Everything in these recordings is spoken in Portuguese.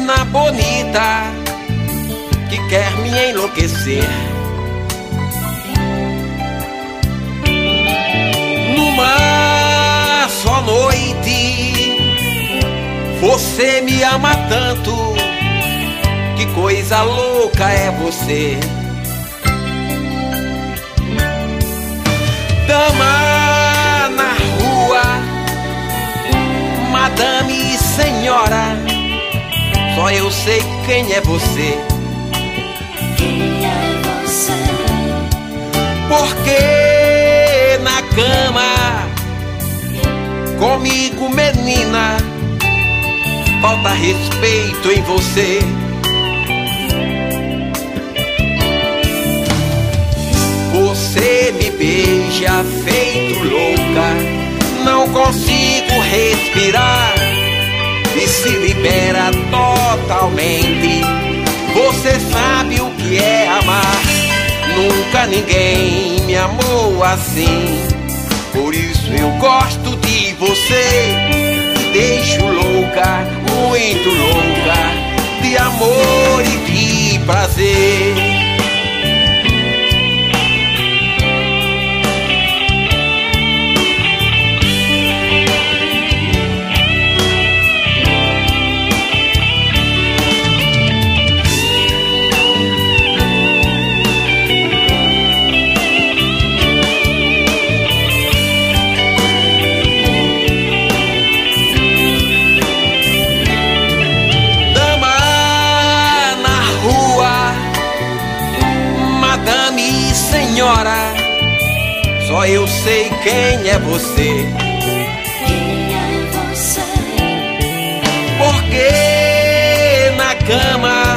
menina bonita que quer me enlouquecer. Numa só noite você me ama tanto, que coisa louca é você. Dama na rua, madame e senhora, só eu sei quem é você. Quem é você? Porque na cama comigo, menina, falta respeito em você. Você me beija feito louca, não consigo respirar e se libera totalmente. Você sabe o que é amar, nunca ninguém me amou assim. Por isso eu gosto de você, te deixo louca, muito louca, de amor e de prazer. Senhora, só eu sei quem é você. Quem é você? Porque na cama,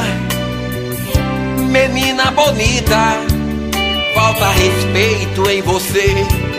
menina bonita, falta respeito em você.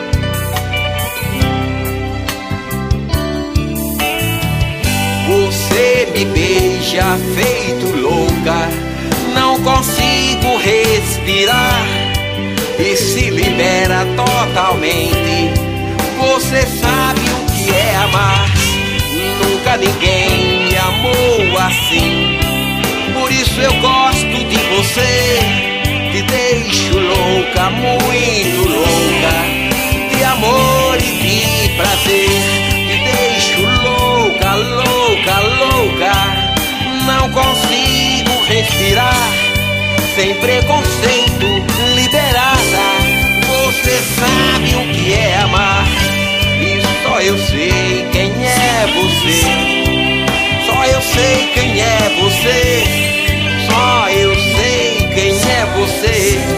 Você me beija feito louca, não consigo respirar e se libera totalmente. Você sabe o que é amar, nunca ninguém me amou assim. Por isso eu gosto de você, te deixo louca, muito louca, de amor e de prazer. Te deixo louca, louca, louca, não consigo respirar sem preconceito, liberada. Você sabe o que é amar, e só eu sei quem é você. Só eu sei quem é você. Só eu sei quem é você.